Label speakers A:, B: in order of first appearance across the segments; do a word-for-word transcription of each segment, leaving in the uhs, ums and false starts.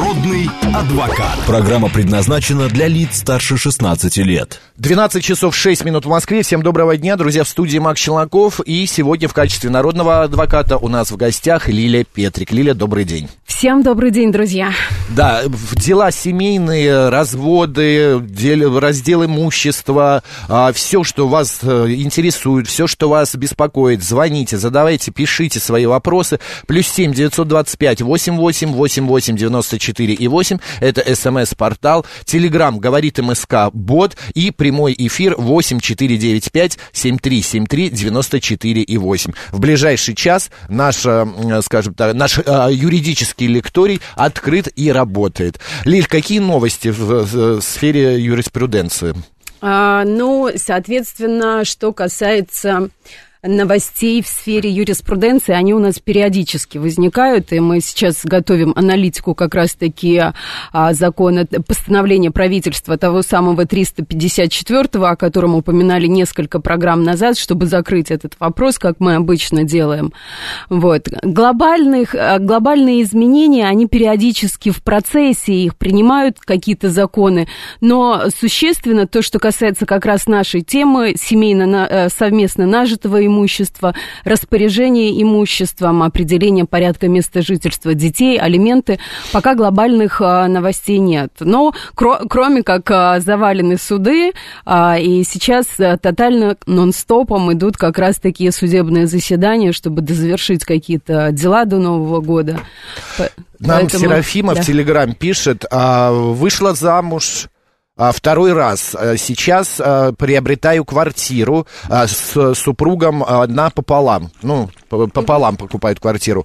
A: Народный адвокат.
B: Программа предназначена для лиц старше шестнадцати лет.
C: двенадцать часов шесть минут в Москве. Всем доброго дня, друзья, в студии Макс Челноков. И сегодня в качестве народного адвоката у нас в гостях Лилия Петрик. Лилия, добрый день.
D: Всем добрый день, друзья.
C: Да, дела семейные, разводы, дел, раздел имущества, все, что вас интересует, все, что вас беспокоит, звоните, задавайте, пишите свои вопросы. Плюс семь девятьсот двадцать пять восемьдесят восемь восемьдесят восемь девяносто четыре и восемь. Это СМС-портал. Телеграм говорит МСК Бот. И прямой эфир восемь четыре девять пять семь три семь три девяносто четыре и восемь. В ближайший час наш, скажем так, наш юридический лекторий открыт и работает. Лиль, какие новости в, в сфере юриспруденции?
D: А, ну, соответственно, что касается новостей в сфере юриспруденции, они у нас периодически возникают, и мы сейчас готовим аналитику как раз-таки а, закона, постановления правительства того самого триста пятьдесят четвёртого, о котором упоминали несколько программ назад, чтобы закрыть этот вопрос, как мы обычно делаем. Вот. Глобальных, глобальные изменения, они периодически в процессе, их принимают какие-то законы, но существенно то, что касается как раз нашей темы, семейно, совместно нажитого имущества, имущество, распоряжение имуществом, определение порядка места жительства детей, алименты, пока глобальных а, новостей нет. Но кро- кроме как а, завалены суды, а, и сейчас а, тотально нон-стопом идут как раз такие судебные заседания, чтобы дозавершить какие-то дела до Нового года.
C: Нам
D: Поэтому,
C: Серафима
D: да.
C: в Телеграм пишет, а, вышла замуж... Второй раз. Сейчас приобретаю квартиру с супругом напополам. Ну, пополам покупают квартиру.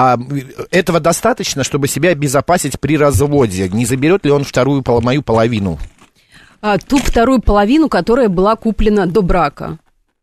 C: Этого достаточно, чтобы себя обезопасить при разводе? Не заберет ли он вторую мою половину?
D: А, ту вторую половину, которая была куплена до брака.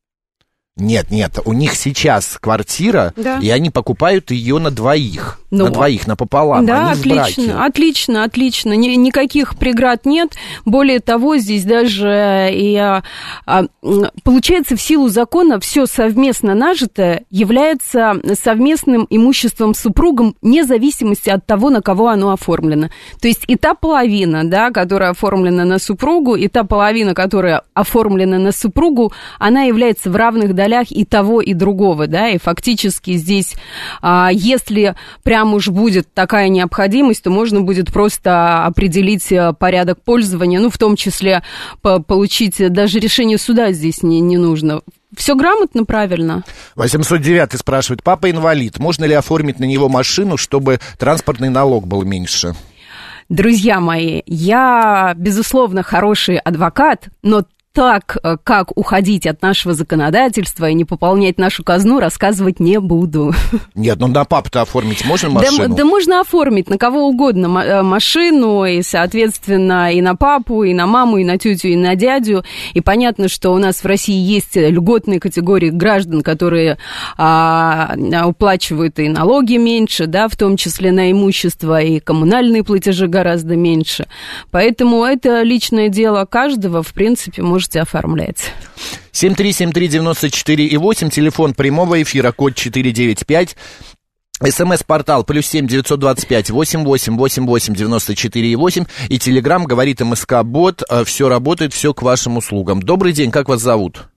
C: Нет, нет, у них сейчас квартира,
D: да.
C: И они покупают ее на двоих, ну, на двоих, напополам,
D: да,
C: они
D: отлично,
C: в браке.
D: Отлично, отлично, Ни, никаких преград нет, более того, здесь даже и, а, а, получается, в силу закона все совместно нажитое является совместным имуществом супругом, вне зависимости от того, на кого оно оформлено. То есть и та половина, да, которая оформлена на супругу, и та половина, которая оформлена на супругу, она является в равных долях и того, и другого, да, и фактически здесь, а, если прям уж будет такая необходимость, то можно будет просто определить порядок пользования, ну, в том числе по- получить даже решение суда здесь не, не нужно. Все грамотно, правильно.
C: восемьсот девятый спрашивает, папа инвалид, можно ли оформить на него машину, чтобы транспортный налог был меньше?
D: Друзья мои, я, безусловно, хороший адвокат, но так, как уходить от нашего законодательства и не пополнять нашу казну, рассказывать не буду.
C: Нет, ну на папу-то оформить можно машину?
D: Да, да можно оформить на кого угодно машину, и, соответственно, и на папу, и на маму, и на тетю, и на дядю. И понятно, что у нас в России есть льготные категории граждан, которые а, уплачивают и налоги меньше, да, в том числе на имущество, и коммунальные платежи гораздо меньше. Поэтому это личное дело каждого, в принципе, может оформлять.
C: семь три семь три девяносто четыре и восемь, телефон прямого эфира, код четыреста девяносто пять. СМС-портал плюс семь девятьсот двадцать пять восемьдесят восемь восемьдесят восемь девяносто четыре и восемь. И Телеграм говорит МСК Бот. Все работает, все к вашим услугам. Добрый день, как вас зовут?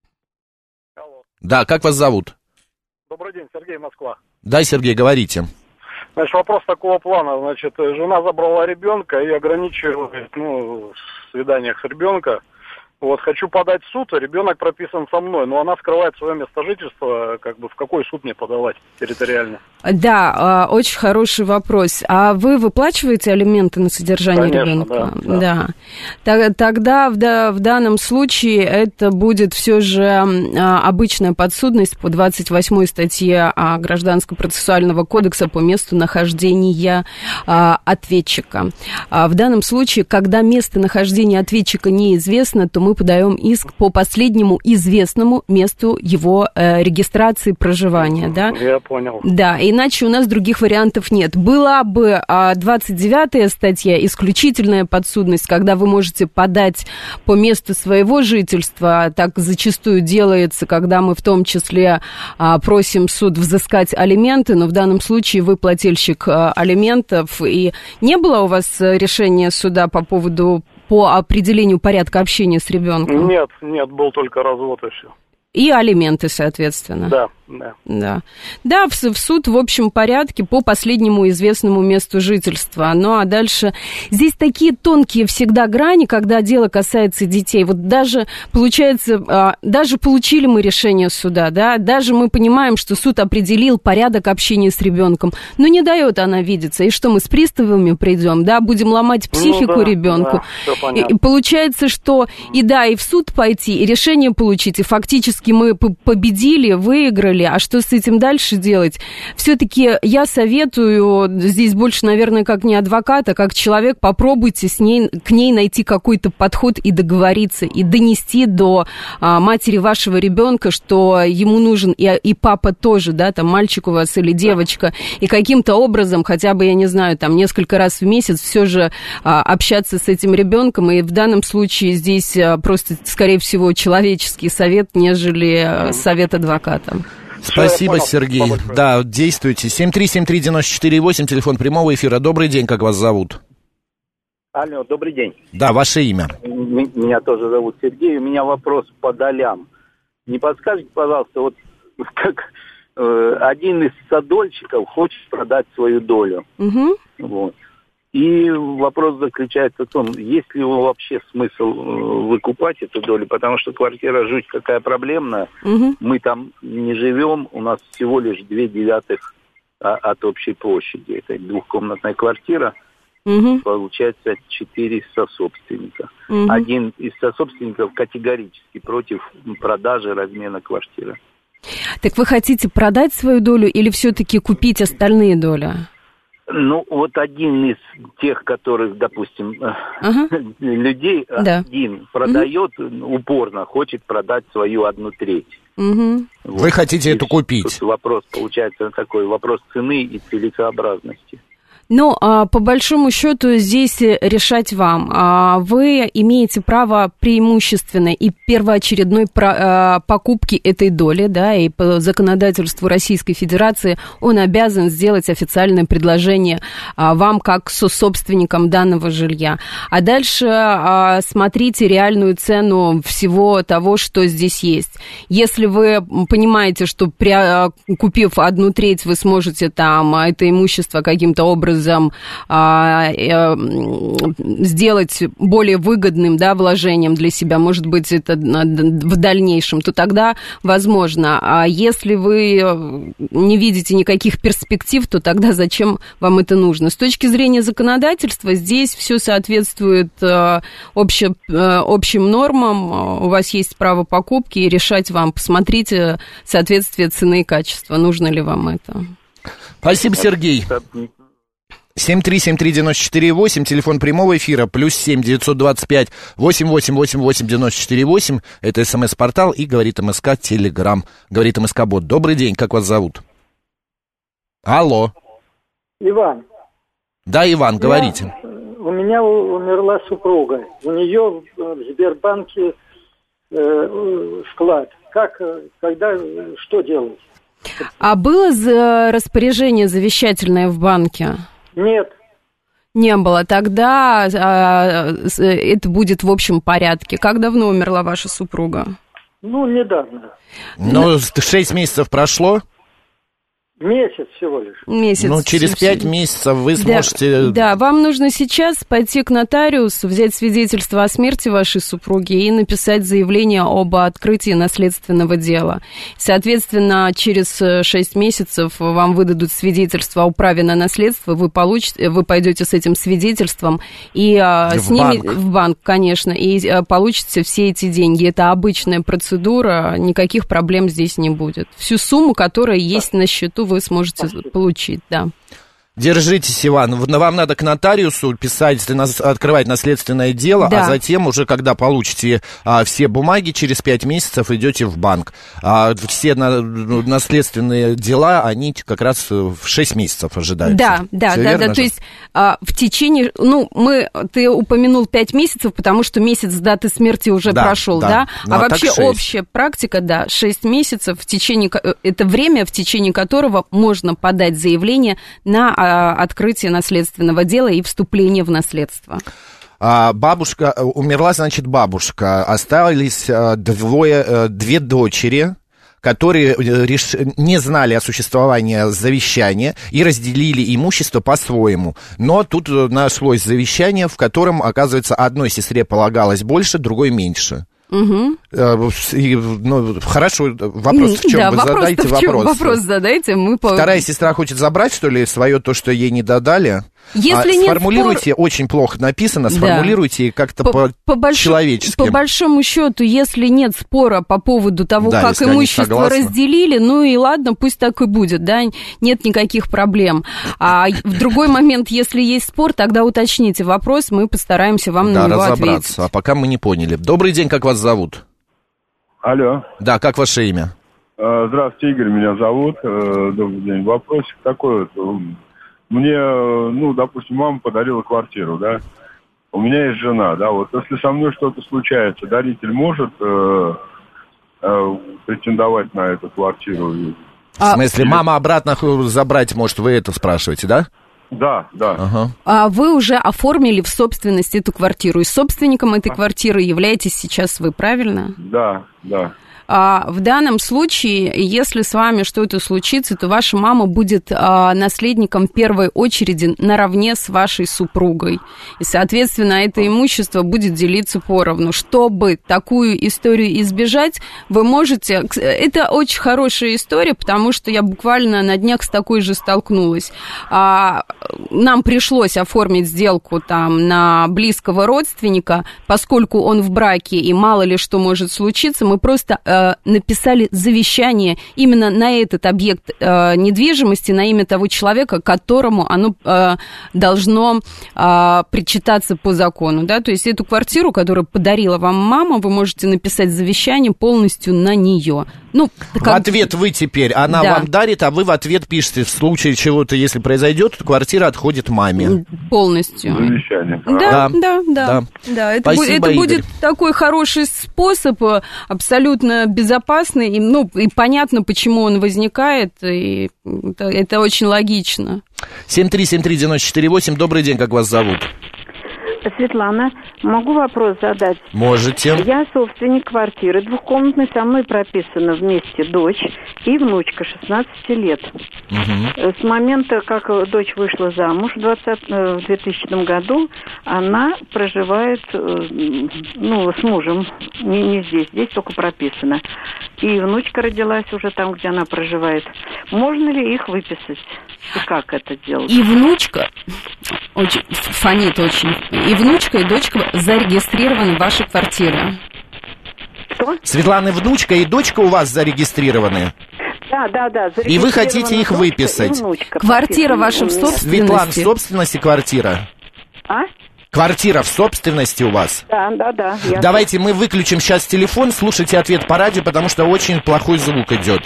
E: Алло.
C: Да, как вас зовут?
E: Добрый день, Сергей, Москва.
C: Да, Сергей, говорите.
E: Значит, вопрос такого плана. Значит, жена забрала ребенка и ограничивает, ну, в свиданиях с ребенком. Вот, хочу подать в суд, ребенок прописан со мной, но она скрывает свое место жительства, как бы в какой суд мне подавать территориально?
D: Да, очень хороший вопрос. А вы выплачиваете алименты на содержание
E: Конечно,
D: ребенка?
E: Да.
D: да. Тогда в, в данном случае это будет все же обычная подсудность по двадцать восьмой статье Гражданско-процессуального кодекса по месту нахождения ответчика. В данном случае, когда местонахождение ответчика неизвестно, то мы подаем иск по последнему известному месту его э, регистрации проживания, да?
E: Я понял.
D: Да, иначе у нас других вариантов нет. Была бы а, двадцать девятая статья, исключительная подсудность, когда вы можете подать по месту своего жительства, так зачастую делается, когда мы в том числе а, просим суд взыскать алименты, но в данном случае вы плательщик а, алиментов, и не было у вас решения суда по поводу, по определению порядка общения с ребенком?
E: Нет, нет, был только развод и все.
D: И алименты, соответственно.
E: Да, да.
D: Да, да в, в суд в общем порядке по последнему известному месту жительства. Ну, а дальше... Здесь такие тонкие всегда грани, когда дело касается детей. Вот даже, получается, даже получили мы решение суда, да, даже мы понимаем, что суд определил порядок общения с ребенком, но не дает она видеться. И что, мы с приставами придем, да, будем ломать психику ну, да, ребенку. Да, и, и получается, что и да, и в суд пойти, и решение получить, и фактически мы победили, выиграли, а что с этим дальше делать? Все-таки я советую, здесь больше, наверное, как не адвокат, а как человек, попробуйте с ней, к ней найти какой-то подход и договориться, и донести до а, матери вашего ребенка, что ему нужен и, и папа тоже, да, там мальчик у вас или девочка, и каким-то образом, хотя бы, я не знаю, там несколько раз в месяц все же а, общаться с этим ребенком, и в данном случае здесь а, просто, скорее всего, человеческий совет, нежели совет адвоката.
C: Спасибо, понял, Сергей. Спасибо. Да, действуйте. семь три семь три девять четыре восемь, телефон прямого эфира. Добрый день, как вас зовут?
A: Алло, добрый день.
C: Да, ваше имя.
A: М- меня тоже зовут Сергей. У меня вопрос по долям. Не подскажите, пожалуйста, вот как э, один из садольщиков хочет продать свою долю. Угу. Вот. И вопрос заключается в том, есть ли вообще смысл выкупать эту долю, потому что квартира жуть какая проблемная, угу. Мы там не живем, у нас всего лишь две девятых от общей площади. Это двухкомнатная квартира, угу. Получается четыре сособственника. Угу. Один из сособственников категорически против продажи, размена квартиры.
D: Так вы хотите продать свою долю или все-таки купить остальные доли?
A: Ну, вот один из тех, которых, допустим, ага. людей, да. один продает угу. упорно, хочет продать свою одну треть.
C: Угу. Вот. Вы хотите и эту купить?
A: Тут вопрос, получается, такой вопрос цены и целесообразности.
D: Ну, а, по большому счету здесь решать вам. А, вы имеете право преимущественной и первоочередной про, а, покупки этой доли, да, и по законодательству Российской Федерации он обязан сделать официальное предложение а, вам как сособственникам данного жилья. А дальше а, смотрите реальную цену всего того, что здесь есть. Если вы понимаете, что при, а, купив одну треть, вы сможете там это имущество каким-то образом А, э, сделать более выгодным, да, вложением для себя, может быть, это в дальнейшем, то тогда возможно. А если вы не видите никаких перспектив, то тогда зачем вам это нужно? С точки зрения законодательства здесь все соответствует э, обще, э, общим нормам, у вас есть право покупки, и решать вам, посмотрите соответствие цены и качества, нужно ли вам это.
C: Спасибо, Сергей. семь три семь три девять четыре восемь, телефон прямого эфира, плюс семь девятьсот двадцать пять восемь восемь восемь восемь девяносто четыре восемь, это СМС-портал и говорит МСК Телеграм, говорит МСК-бот. Добрый день, как вас зовут? Алло.
F: Иван.
C: Да, Иван, говорите.
F: Я, у меня умерла супруга, у нее в Сбербанке э, вклад. Как, когда, что делать?
D: А было за распоряжение завещательное в банке?
F: Нет.
D: Не было. Тогда а, это будет в общем порядке. Как давно умерла ваша супруга?
F: Ну, недавно.
C: Ну, шесть месяцев прошло?
F: Месяц всего лишь.
D: Месяц.
C: Ну, через пять месяцев вы сможете...
D: Да, да, вам нужно сейчас пойти к нотариусу, взять свидетельство о смерти вашей супруги и написать заявление об открытии наследственного дела. Соответственно, через шесть месяцев вам выдадут свидетельство о праве на наследство, вы, получите, вы пойдете с этим свидетельством и в с ними банк. в банк, конечно, и получите все эти деньги. Это обычная процедура, никаких проблем здесь не будет. Всю сумму, которая есть на счету, вы сможете получить, да.
C: Держитесь, Иван. Вам надо к нотариусу писать, открывать наследственное дело, да. А затем уже, когда получите а, все бумаги, через пять месяцев идете в банк. А все на, наследственные дела, они как раз в шесть месяцев ожидаются.
D: Да, да,
C: Все
D: да,
C: верно
D: да.
C: же?
D: То есть а, в течение, ну, мы, ты упомянул пять месяцев, потому что месяц даты смерти уже да, прошел, да? да? Ну, а, а вообще общая практика, да, шесть месяцев, в течение, это время, в течение которого можно подать заявление на открытие наследственного дела и вступление в наследство.
C: А бабушка, умерла, значит, бабушка, остались двое, две дочери, которые реш... не знали о существовании завещания и разделили имущество по-своему. Но тут нашлось завещание, в котором, оказывается, одной сестре полагалось больше, другой меньше. Угу. И, ну, хорошо, вопрос в чем?
D: Да,
C: Вы
D: вопрос
C: задайте
D: в чем?
C: вопрос.
D: Вопрос задайте. Мы по...
C: Вторая сестра хочет забрать, что ли, свое то, что ей не додали?
D: Если а,
C: сформулируйте,
D: спор...
C: очень плохо написано, сформулируйте да. как-то по, по-человечески.
D: По большому счету, если нет спора по поводу того, да, как имущество разделили, ну и ладно, пусть так и будет, да, нет никаких проблем. А в другой момент, если есть спор, тогда уточните вопрос, мы постараемся вам
C: да,
D: на него
C: разобраться.
D: ответить.
C: А пока мы не поняли. Добрый день, как вас зовут?
G: Алло.
C: Да, как ваше имя?
G: Здравствуйте, Игорь, меня зовут. Добрый день. Вопросик такой вот. Мне, ну, допустим, мама подарила квартиру, да. У меня есть жена, да. Вот если со мной что-то случается, даритель может э, э, претендовать на эту квартиру?
C: В смысле, Или... мама обратно забрать может, вы это спрашиваете, да?
G: Да, да.
C: Ага.
D: А вы уже оформили в собственность эту квартиру, и собственником этой квартиры являетесь сейчас вы, правильно?
G: Да, да.
D: А в данном случае, если с вами что-то случится, то ваша мама будет а, наследником первой очереди наравне с вашей супругой. И, соответственно, это имущество будет делиться поровну. Чтобы такую историю избежать, вы можете... Это очень хорошая история, потому что я буквально на днях с такой же столкнулась. А, нам пришлось оформить сделку там на близкого родственника, поскольку он в браке и мало ли что может случиться, мы просто... написали завещание именно на этот объект э, недвижимости, на имя того человека, которому оно э, должно э, причитаться по закону, да, то есть эту квартиру, которую подарила вам мама, вы можете написать завещание полностью на нее. Ну,
C: как... В ответ вы теперь, она да. вам дарит, а вы в ответ пишете, в случае чего-то, если произойдет, квартира отходит маме.
D: Полностью.
G: Завещание.
D: Да, да, да, да. да. да. Это,
C: Спасибо,
D: это
C: Игорь.
D: Будет такой хороший способ, абсолютно безопасный, и, ну, и понятно, почему он возникает, и это, это очень логично.
C: семь три семь три девять четыре восемь, добрый день, как вас зовут?
H: Светлана, могу вопрос задать?
C: Можете.
H: Я собственник квартиры двухкомнатной, со мной прописана вместе дочь и внучка шестнадцати лет. Угу. С момента, как дочь вышла замуж в двухтысячном году, она проживает, ну, с мужем, не, не здесь, здесь только прописано. И внучка родилась уже там, где она проживает. Можно ли их выписать? И как это делать?
D: И внучка, очень, фонит очень, и внучка, и дочка зарегистрированы в вашей квартире.
H: Что?
C: Светлана, внучка и дочка у вас зарегистрированы?
H: Да, да, да.
C: И вы хотите их выписать?
D: Квартира ваша в собственности?
C: Светлана, в собственности квартира?
H: А?
C: Квартира в собственности у вас?
H: Да, да, да. Я
C: Давайте мы выключим сейчас телефон, слушайте ответ по радио, потому что очень плохой звук идет.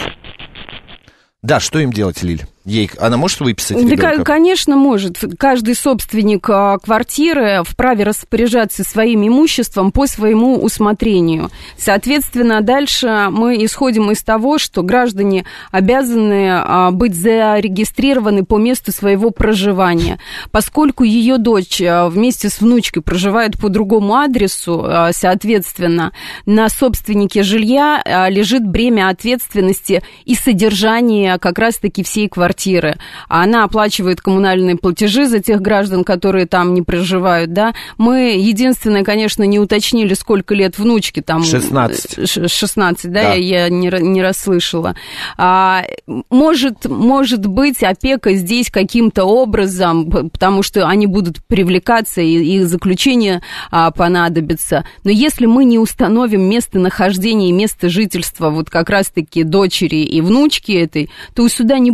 C: Да, что им делать, Лиль? Ей, она может выписать ребенка?
D: Да, конечно, может. Каждый собственник квартиры вправе распоряжаться своим имуществом по своему усмотрению. Соответственно, дальше мы исходим из того, что граждане обязаны быть зарегистрированы по месту своего проживания. Поскольку ее дочь вместе с внучкой проживает по другому адресу, соответственно, на собственнике жилья лежит бремя ответственности и содержания как раз-таки всей квартиры. квартиры, а она оплачивает коммунальные платежи за тех граждан, которые там не проживают, да. Мы, единственное, конечно, не уточнили, сколько лет внучке, там...
C: шестнадцать.
D: шестнадцать, да, да. я, я не, не расслышала. А, может, может быть, опека здесь каким-то образом, потому что они будут привлекаться, и их заключение а, понадобится. Но если мы не установим местонахождение и место жительства вот как раз-таки дочери и внучки этой, то у суда не будет никакого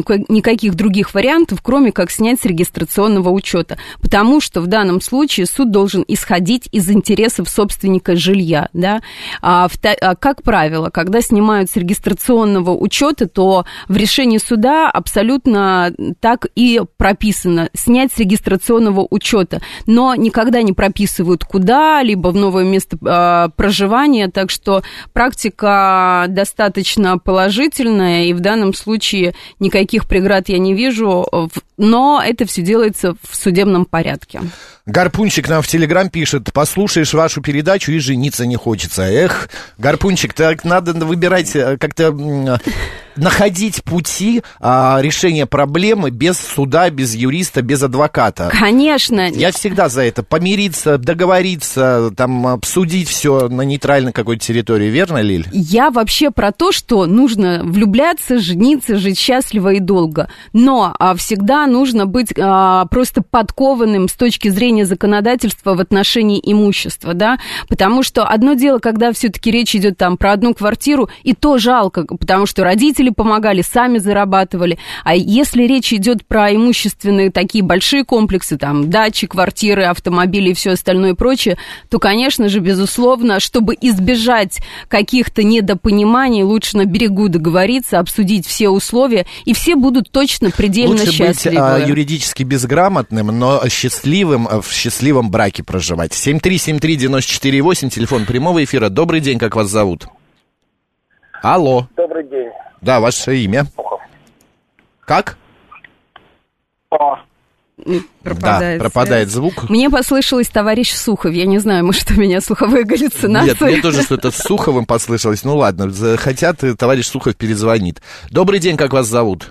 D: никаких других вариантов, кроме как снять с регистрационного учета. Потому что в данном случае суд должен исходить из интересов собственника жилья. Да? А, в, а, как правило, когда снимают с регистрационного учета, то в решении суда абсолютно так и прописано: снять с регистрационного учета. Но никогда не прописывают куда, либо в новое место э, проживания. Так что практика достаточно положительная, и в данном случае никаких преград я не вижу, но это все делается в судебном порядке.
C: Гарпунчик нам в Телеграм пишет: послушаешь вашу передачу и жениться не хочется. Эх, Гарпунчик, так надо выбирать, как-то находить пути а, решения проблемы без суда, без юриста, без адвоката.
D: Конечно.
C: Я всегда за это. Помириться, договориться, там, обсудить все на нейтральной какой-то территории. Верно, Лиль?
D: Я вообще про то, что нужно влюбляться, жениться, жить счастливо и долго. Но а, всегда нужно быть а, просто подкованным с точки зрения законодательства в отношении имущества, да, потому что одно дело, когда все-таки речь идет там про одну квартиру, и то жалко, потому что родители помогали, сами зарабатывали, а если речь идет про имущественные такие большие комплексы, там, дачи, квартиры, автомобили и все остальное прочее, то, конечно же, безусловно, чтобы избежать каких-то недопониманий, лучше на берегу договориться, обсудить все условия, и все будут точно предельно
C: лучше
D: счастливы.
C: Лучше быть а, юридически безграмотным, но счастливым, в счастливом браке проживать. семь три семь три девяносто четыре восемь, телефон прямого эфира. Добрый день, как вас зовут? Алло.
I: Добрый день.
C: Да, ваше имя.
I: Сухов.
C: Как?
I: О.
D: Пропадает,
C: да, пропадает звук.
D: Мне послышалось товарищ Сухов. Я не знаю, может, у меня слуховые галлюцинации.
C: Нет, мне тоже что-то с Суховым послышалось. Ну ладно, хотят, товарищ Сухов перезвонит. Добрый день, как вас зовут?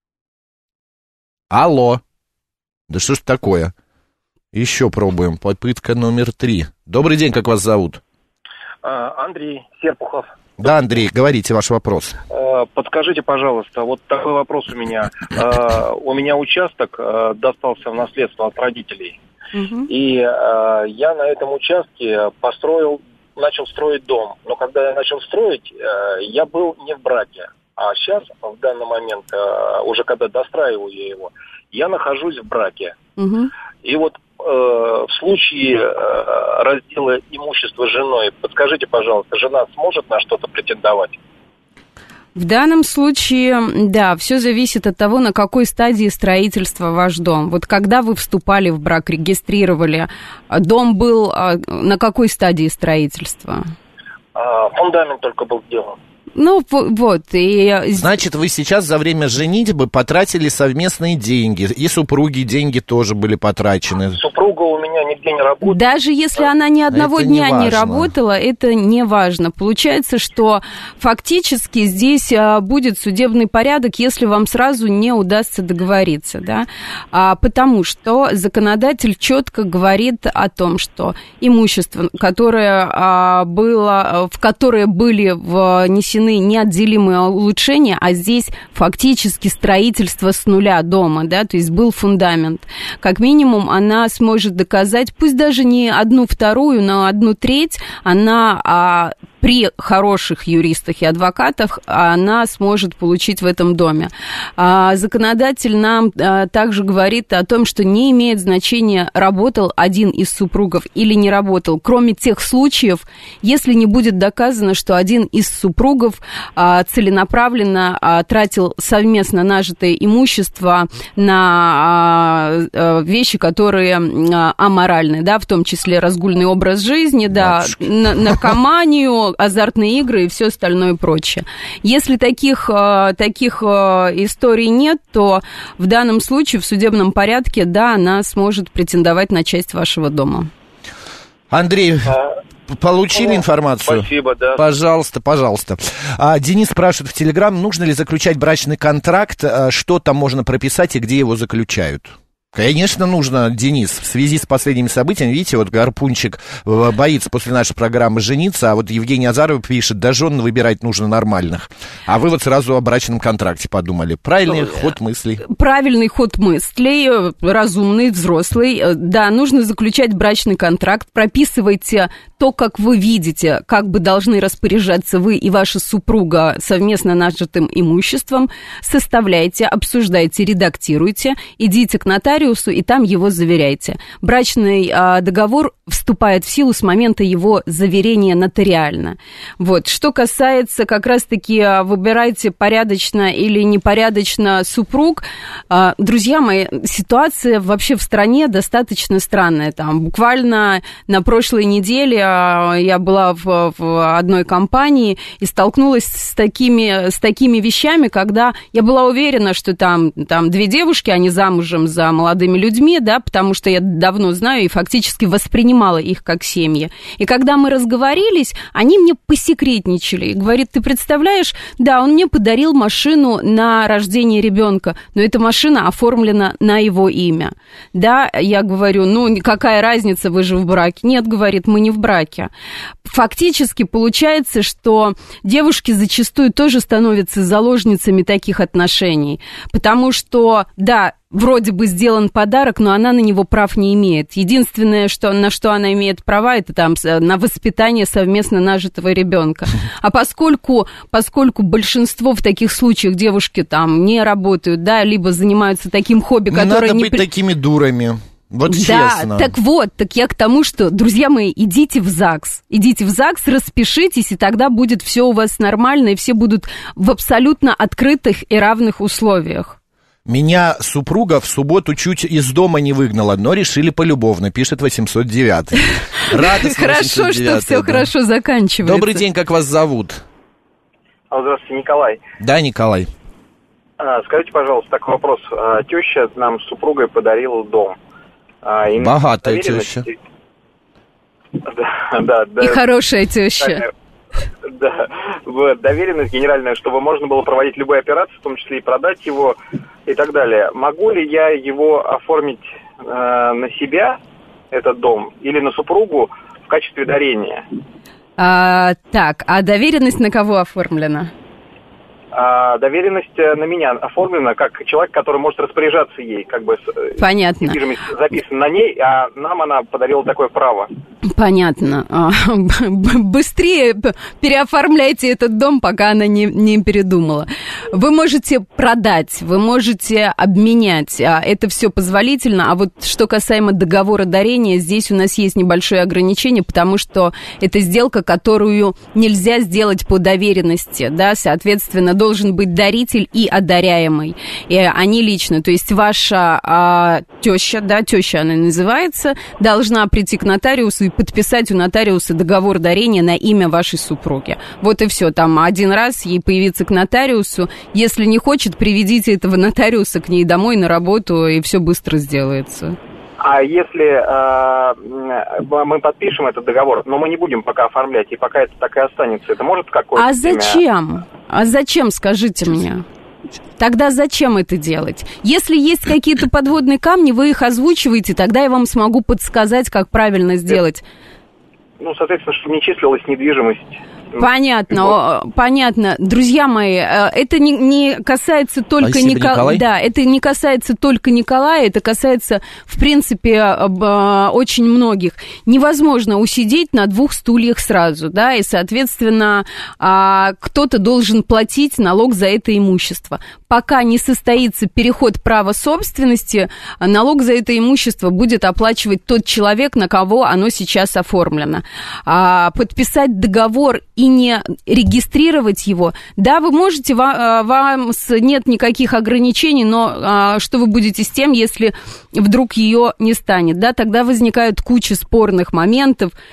C: Алло. Да что ж такое? Еще пробуем. Попытка номер три. Добрый день, как вас зовут?
I: Андрей Серпухов.
C: Да, Андрей, говорите ваш вопрос.
I: Подскажите, пожалуйста, вот такой вопрос у меня. У меня участок достался в наследство от родителей. Угу. И я на этом участке построил, начал строить дом. Но когда я начал строить, я был не в браке. А сейчас, в данный момент, уже когда достраиваю я его, я нахожусь в браке. Угу. И вот э, в случае э, раздела имущества с женой, подскажите, пожалуйста, жена сможет на что-то претендовать?
D: В данном случае, да, все зависит от того, на какой стадии строительства ваш дом. Вот когда вы вступали в брак, регистрировали, дом был на какой стадии строительства?
I: Фундамент только был сделан.
D: Ну, вот, и...
C: Значит, вы сейчас за время женитьбы потратили совместные деньги, и супруги деньги тоже были потрачены.
I: Супруга у меня нигде не работает.
D: Даже если она ни одного это дня не, не работала, это не важно. Получается, что фактически здесь будет судебный порядок, если вам сразу не удастся договориться, да, а, потому что законодатель четко говорит о том, что имущество, которое а, было, в которое были внесены неотделимые улучшения, а здесь фактически строительство с нуля дома, да, то есть был фундамент. Как минимум она сможет доказать, пусть даже не одну вторую, но одну треть, она а, при хороших юристах и адвокатах она сможет получить в этом доме. А, законодатель нам а, также говорит о том, что не имеет значения, работал один из супругов или не работал, кроме тех случаев, если не будет доказано, что один из супругов а, целенаправленно а, тратил совместно нажитое имущество на а, вещи, которые а, аморальны, да, в том числе разгульный образ жизни, да, на, наркоманию, азартные игры и все остальное прочее. Если таких, таких историй нет, то в данном случае в судебном порядке, да, она сможет претендовать на часть вашего дома.
C: Андрей, получили информацию?
I: Спасибо, да.
C: Пожалуйста, пожалуйста. А, Денис спрашивает в Телеграм, нужно ли заключать брачный контракт, что там можно прописать и где его заключают? Конечно, нужно, Денис, в связи с последними событиями, видите, вот Гарпунчик боится после нашей программы жениться, а вот Евгений Азаров пишет, да жен выбирать нужно нормальных. А вы вот сразу о брачном контракте подумали. Правильный ход мыслей.
D: Правильный ход мыслей, разумный, взрослый. Да, нужно заключать брачный контракт, прописывайте то, как вы видите, как бы должны распоряжаться вы и ваша супруга совместно нажитым имуществом, составляйте, обсуждайте, редактируйте, идите к нотариусу, и там его заверяйте. Брачный а, договор вступает в силу с момента его заверения нотариально. Вот. Что касается как раз-таки выбирайте порядочно или непорядочно супруг, а, друзья мои, ситуация вообще в стране достаточно странная. Там буквально на прошлой неделе а, я была в, в одной компании и столкнулась с такими, с такими вещами, когда я была уверена, что там, там две девушки, они замужем за молодым молодыми людьми, да, потому что я давно знаю и фактически воспринимала их как семьи. И когда мы разговорились, они мне посекретничали. И говорит, ты представляешь, да, он мне подарил машину на рождение ребенка, но эта машина оформлена на его имя. Да, я говорю, ну, какая разница, вы же в браке. Нет, говорит, мы не в браке. Фактически получается, что девушки зачастую тоже становятся заложницами таких отношений, потому что, да, вроде бы сделан подарок, но она на него прав не имеет. Единственное, что, на что она имеет права, это там на воспитание совместно нажитого ребенка. А поскольку, поскольку большинство в таких случаях девушки там не работают, да, либо занимаются таким хобби,
C: не
D: которое...
C: Надо
D: не
C: быть при... такими дурами. Вот
D: да,
C: честно.
D: Так вот, так я к тому, что, друзья мои, идите в ЗАГС, идите в ЗАГС, распишитесь, и тогда будет все у вас нормально, и все будут в абсолютно открытых и равных условиях.
C: Меня супруга в субботу чуть из дома не выгнала, но решили полюбовно, пишет восемьсот девятый.
D: Радостно, хорошо, что все хорошо заканчивается.
C: Добрый день, как вас зовут?
I: Здравствуйте, Николай.
C: Да, Николай.
I: А, скажите, пожалуйста, такой вопрос. А, теща нам с супругой подарила дом. А,
C: Богатая теща.
I: Да, да, да.
D: И хорошая теща.
I: Да, в доверенность генеральная, чтобы можно было проводить любые операции, в том числе и продать его и так далее. Могу ли я его оформить э, на себя, этот дом, или на супругу в качестве дарения?
D: А, так, а доверенность на кого оформлена?
I: А доверенность на меня оформлена как человек, который может распоряжаться ей, как бы
D: понятно.
I: Недвижимость записана на ней, а нам она подарила такое право.
D: Понятно. Быстрее переоформляйте этот дом, пока она не, не передумала. Вы можете продать, вы можете обменять, это все позволительно, а вот что касаемо договора дарения, здесь у нас есть небольшое ограничение, потому что это сделка, которую нельзя сделать по доверенности, да, соответственно, должен быть даритель и одаряемый, и они лично, то есть ваша а, теща, да, теща она называется, должна прийти к нотариусу и подписать у нотариуса договор дарения на имя вашей супруги. Вот и все, там один раз ей появиться к нотариусу, если не хочет, приведите этого нотариуса к ней домой на работу, и все быстро сделается.
I: А если э, мы подпишем этот договор, но мы не будем пока оформлять, и пока это так и останется, это может какое-то...
D: А зачем? А зачем, скажите мне? Тогда зачем это делать? Если есть какие-то подводные камни, вы их озвучиваете, тогда я вам смогу подсказать, как правильно сделать.
I: Ну, соответственно, чтобы не числилась недвижимость.
D: Понятно, понятно. Друзья мои, это не, не касается только Николая. Да, это не касается только Николая, это касается, в принципе, очень многих. Невозможно усидеть на двух стульях сразу, да, и, соответственно, кто-то должен платить налог за это имущество. Пока не состоится переход права собственности, налог за это имущество будет оплачивать тот человек, на кого оно сейчас оформлено. Подписать договор и не регистрировать его, да, вы можете, вам, вам нет никаких ограничений, но что вы будете с тем, если вдруг ее не станет, да, тогда возникает куча спорных моментов.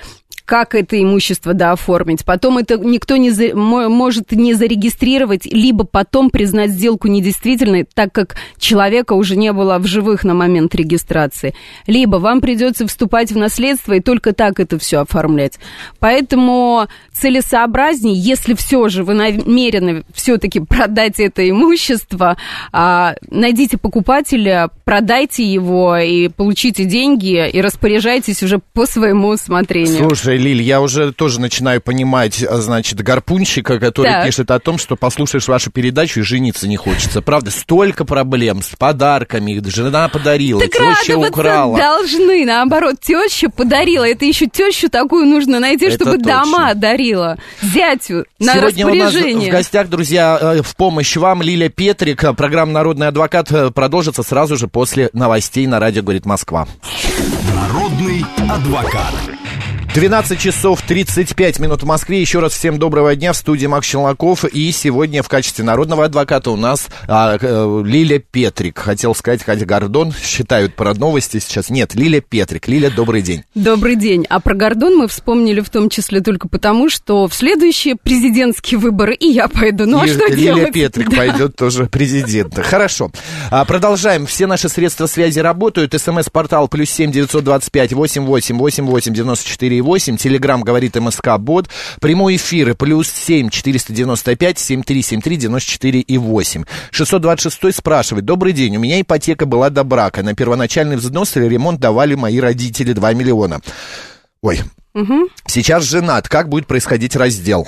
D: как это имущество дооформить. Потом это никто не за, может не зарегистрировать, либо потом признать сделку недействительной, так как человека уже не было в живых на момент регистрации. Либо вам придется вступать в наследство и только так это все оформлять. Поэтому целесообразнее, если все же вы намерены все-таки продать это имущество, найдите покупателя, продайте его и получите деньги, и распоряжайтесь уже по своему усмотрению.
C: Слушай, Лиль, я уже тоже начинаю понимать, значит, гарпунщика, который так. пишет о том, что послушаешь вашу передачу и жениться не хочется. Правда, столько проблем с подарками, жена подарила,
D: так
C: теща украла.
D: Должны, наоборот, теща подарила. Это еще тещу такую нужно найти, это чтобы точно. Дома дарила. Зятю на
C: Сегодня
D: распоряжение.
C: У нас в гостях, друзья, в помощь вам Лиля Петрик. Программа «Народный адвокат» продолжится сразу же после новостей на радио «Говорит Москва».
B: Народный адвокат.
C: двенадцать часов тридцать пять минут в Москве. Еще раз всем доброго дня. В студии Макс Челноков. И сегодня в качестве народного адвоката у нас а, а, Лиля Петрик. Хотел сказать Катя Гордон. Считают про новости сейчас. Нет, Лиля Петрик. Лиля, добрый день.
D: Добрый день. А про Гордон мы вспомнили в том числе только потому, что в следующие президентские выборы и я пойду. Ну а
C: и,
D: что
C: Лиля
D: делать?
C: Петрик да. пойдет тоже президента. Хорошо. А, продолжаем. Все наши средства связи работают. СМС-портал плюс семь девятьсот двадцать пять восемь восемь восемь восемь девяносто четыре восемь. Телеграм говорит МСК-бот. Прямой эфир плюс семь четыреста девяносто пять семь три семь три девяносто четыре восемь. шестьсот двадцать шесть спрашивает. Добрый день. У меня ипотека была до брака. На первоначальный взнос или ремонт давали мои родители два миллиона. Ой. Угу. Сейчас женат. Как будет происходить раздел?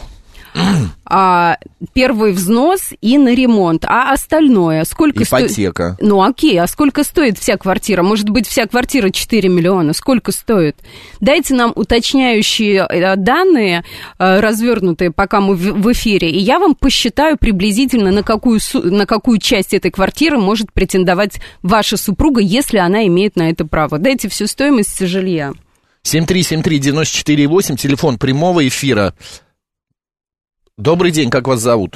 D: А, первый взнос и на ремонт, а остальное сколько стоит?
C: Ипотека.
D: Сто... Ну окей, а сколько стоит вся квартира? Может быть, вся квартира четыре миллиона? Сколько стоит? Дайте нам уточняющие данные, развернутые, пока мы в эфире, и я вам посчитаю приблизительно, на какую, на какую часть этой квартиры может претендовать ваша супруга, если она имеет на это право. Дайте всю стоимость жилья.
C: семь три семь три девяносто четыре восемь, телефон прямого эфира. Добрый день, как вас зовут?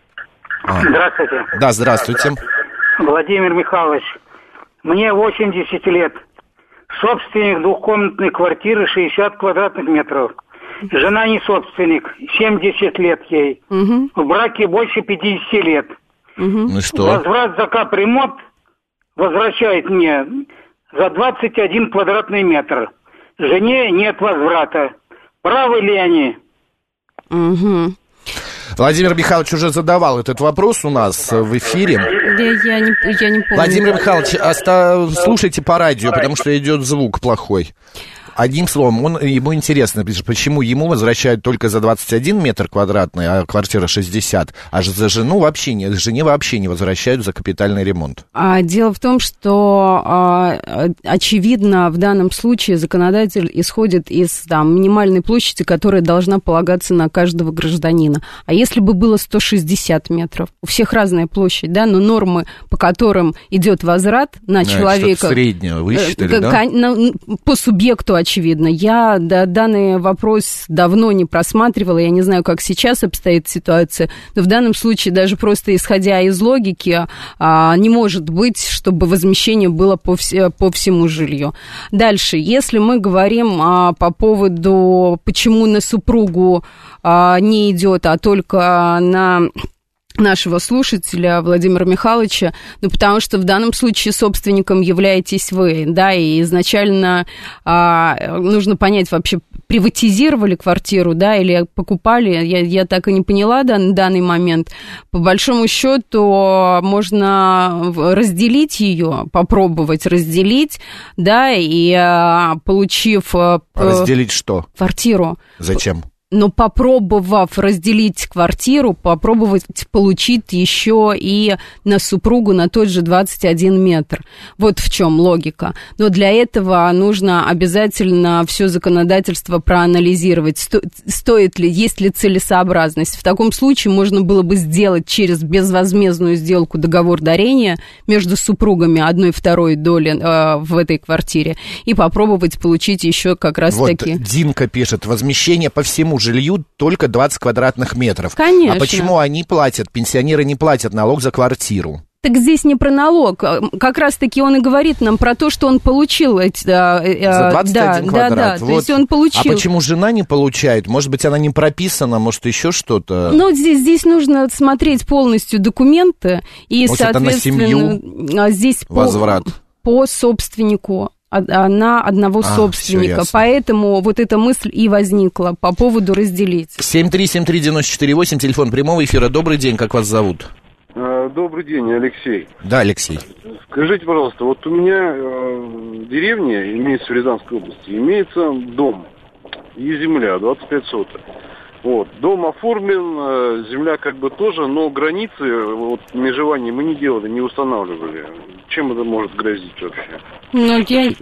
J: А. Здравствуйте.
C: Да, здравствуйте.
J: Владимир Михайлович, мне восемьдесят лет. Собственник двухкомнатной квартиры шестьдесят квадратных метров. Жена не собственник, семьдесят лет ей. Угу. В браке больше пятьдесят лет.
C: Угу. Ну и что?
J: Возврат за капремонт возвращает мне за двадцать один квадратный метр. Жене нет возврата. Правы ли они?
D: Угу.
C: Владимир Михайлович уже задавал этот вопрос у нас в эфире.
D: Я, я, не, я не помню.
C: Владимир Михайлович, оста... слушайте по радио, потому что идет звук плохой. Одним словом, он, ему интересно, почему ему возвращают только за двадцать один метр квадратный, а квартира шестьдесят, а за жену вообще не, жене вообще не возвращают за капитальный ремонт.
D: А дело в том, что а, очевидно в данном случае законодатель исходит из там, минимальной площади, которая должна полагаться на каждого гражданина. А если бы было сто шестьдесят метров, у всех разная площадь, да, но нормы, по которым идет возврат на да, человека...
C: Среднего высчитали,
D: э,
C: да?
D: На, по субъекту, очевидно. Я да, данный вопрос давно не просматривала, я не знаю, как сейчас обстоит ситуация, но в данном случае даже просто исходя из логики а, не может быть, чтобы возмещение было по, вс- по всему жилью. Дальше, если мы говорим а, по поводу, почему на супругу а, не идет, а только на... нашего слушателя Владимира Михайловича, ну, потому что в данном случае собственником являетесь вы, да, и изначально а, нужно понять, вообще приватизировали квартиру, да, или покупали, я, я так и не поняла дан, данный момент. По большому счету можно разделить ее, попробовать разделить, да, и а, получив...
C: Разделить что?
D: Квартиру.
C: Зачем?
D: Но попробовав разделить квартиру, попробовать получить еще и на супругу на тот же двадцать один метр. Вот в чем логика. Но для этого нужно обязательно все законодательство проанализировать. Сто, стоит ли, есть ли целесообразность. В таком случае можно было бы сделать через безвозмездную сделку договор дарения между супругами одной второй доли э, в этой квартире и попробовать получить еще как раз
C: вот
D: таки...
C: Динка пишет, возмещение по всему жилью только двадцать квадратных метров.
D: Конечно.
C: А почему они платят, пенсионеры не платят налог за квартиру?
D: Так здесь не про налог. Как раз-таки он и говорит нам про то, что он получил эти...
C: За двадцать один
D: да,
C: квадрат.
D: Да, да,
C: вот.
D: то есть он получил.
C: А почему жена не получает? Может быть, она не прописана, может, еще что-то?
D: Ну, здесь, здесь нужно смотреть полностью документы. И,
C: может,
D: соответственно,
C: это на семью
D: здесь
C: возврат?
D: По, по собственнику. На одного а, собственника. Поэтому вот эта мысль и возникла по поводу разделить.
C: семь три семь три девять четыре восемь, телефон прямого эфира. Добрый день, как вас зовут?
K: Добрый день, Алексей.
C: Да, Алексей.
K: Скажите, пожалуйста, вот у меня э, в деревне, имеется в Рязанской области, имеется дом и земля, двадцать пять соток. Вот. Дом оформлен, земля как бы тоже, но границы, вот, межевания мы не делали, не устанавливали. Чем это может грозить вообще?
D: Ну, я...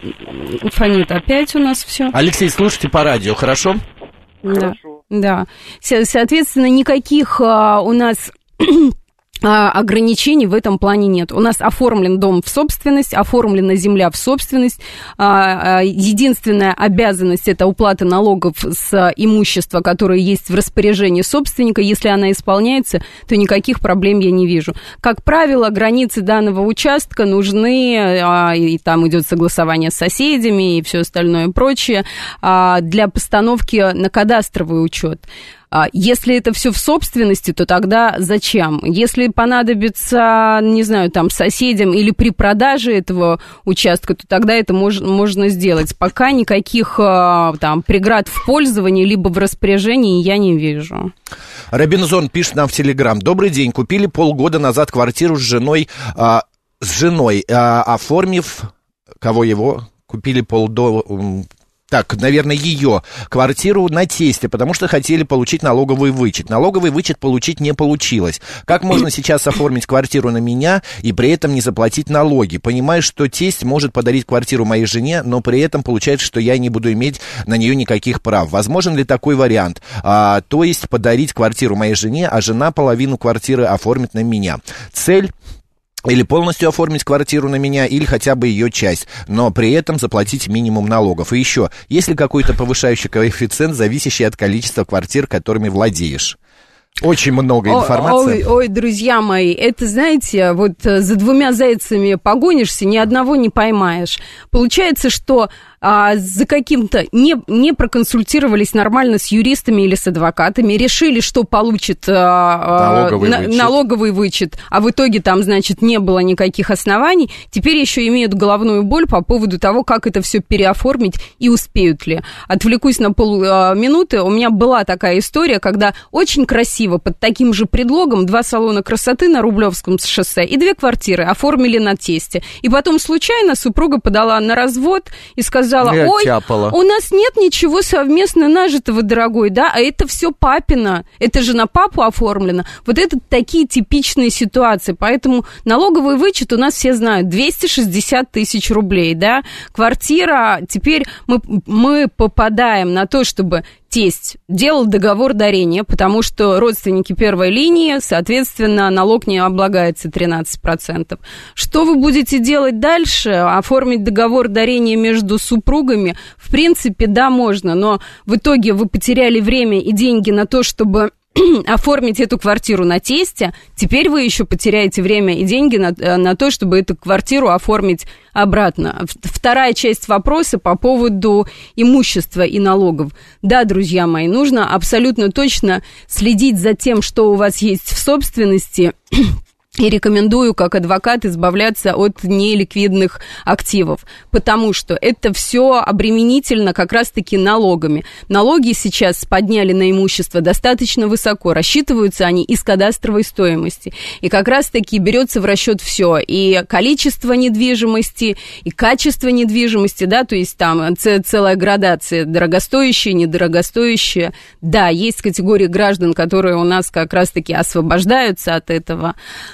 D: Фонит опять у нас все.
C: Алексей, слушайте по радио, хорошо?
K: Хорошо.
D: Да. да. Соответственно, никаких а, у нас... ограничений в этом плане нет. У нас оформлен дом в собственность, оформлена земля в собственность. Единственная обязанность – это уплата налогов с имущества, которое есть в распоряжении собственника. Если она исполняется, то никаких проблем я не вижу. Как правило, границы данного участка нужны, и там идет согласование с соседями и все остальное прочее, для постановки на кадастровый учет. Если это все в собственности, то тогда зачем? Если понадобится, не знаю, там, соседям или при продаже этого участка, то тогда это мож, можно сделать. Пока никаких там преград в пользовании либо в распоряжении я не вижу.
C: Робинзон пишет нам в Телеграм. Добрый день. Купили полгода назад квартиру с женой, а, с женой, а, оформив... Кого его? Купили полдо... Так, наверное, ее квартиру на тесте, потому что хотели получить налоговый вычет. Налоговый вычет получить не получилось. Как можно сейчас оформить квартиру на меня и при этом не заплатить налоги? Понимаю, что тесть может подарить квартиру моей жене, но при этом получается, что я не буду иметь на нее никаких прав. Возможен ли такой вариант? А, то есть подарить квартиру моей жене, а жена половину квартиры оформит на меня. Цель... Или полностью оформить квартиру на меня, или хотя бы ее часть, но при этом заплатить минимум налогов. И еще, есть ли какой-то повышающий коэффициент, зависящий от количества квартир, которыми владеешь? Очень много информации.
D: Ой, ой, друзья мои, это, знаете, вот за двумя зайцами погонишься, ни одного не поймаешь. Получается, что а, за каким-то не, не проконсультировались нормально с юристами или с адвокатами, решили, что получит а,
C: налоговый,
D: на,
C: вычет.
D: налоговый вычет, а в итоге там, значит, не было никаких оснований. Теперь еще имеют головную боль по поводу того, как это все переоформить и успеют ли. Отвлекусь на полминуты. У меня была такая история, когда очень красиво под таким же предлогом два салона красоты на Рублевском шоссе и две квартиры оформили на тесте. И потом случайно супруга подала на развод и сказала: ой, у нас нет ничего совместно нажитого, дорогой, да, а это все папина, это же на папу оформлено. Вот это такие типичные ситуации, поэтому налоговый вычет у нас все знают, двести шестьдесят тысяч рублей, да, квартира, теперь мы, мы попадаем на то, чтобы тесть делал договор дарения, потому что родственники первой линии, соответственно, налог не облагается тринадцать процентов. Что вы будете делать дальше? Оформить договор дарения между супругами? В принципе, да, можно, но в итоге вы потеряли время и деньги на то, чтобы оформить эту квартиру на тесте, теперь вы еще потеряете время и деньги на, на то, чтобы эту квартиру оформить обратно. Вторая часть вопроса по поводу имущества и налогов. Да, друзья мои, нужно абсолютно точно следить за тем, что у вас есть в собственности. И рекомендую, как адвокат, избавляться от неликвидных активов, потому что это все обременительно как раз-таки налогами. Налоги сейчас подняли на имущество достаточно высоко, рассчитываются они из кадастровой стоимости. И как раз-таки берется в расчет все, и количество недвижимости, и качество недвижимости, да, то есть там целая градация, дорогостоящая, недорогостоящая. Да, есть категории граждан, которые у нас как раз-таки освобождаются от этого.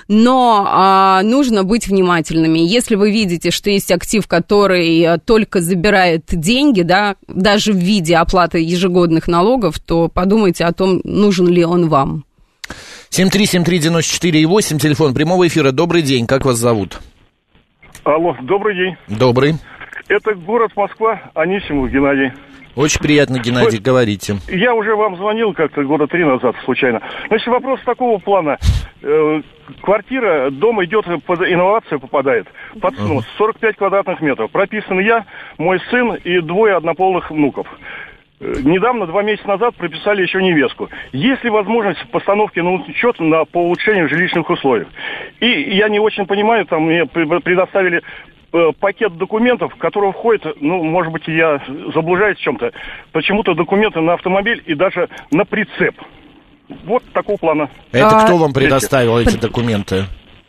D: Но а, нужно быть внимательными. Если вы видите, что есть актив, который только забирает деньги, да, даже в виде оплаты ежегодных налогов, то подумайте о том, нужен ли он вам.
C: семь три семь три девять четыре восемь, телефон прямого эфира. Добрый день, как вас зовут?
L: Алло, добрый день.
C: Добрый.
L: Это город Москва, Анисимов Геннадий.
C: Очень приятно, Геннадий, говорите.
L: Я уже вам звонил как-то года три назад случайно. Значит, вопрос такого плана. Э, квартира, дом идет под инновацию, попадает. Под снос, сорок пять квадратных метров. Прописан я, мой сын и двое однополых внуков. Э, недавно, два месяца назад, прописали еще невестку. Есть ли возможность постановки на учет на, по улучшению жилищных условий? И я не очень понимаю, там мне предоставили пакет документов, в который входит, ну, может быть, я заблуждаюсь в чем-то, почему-то документы на автомобиль и даже на прицеп. Вот такого плана.
C: Это а... кто вам предоставил эти документы?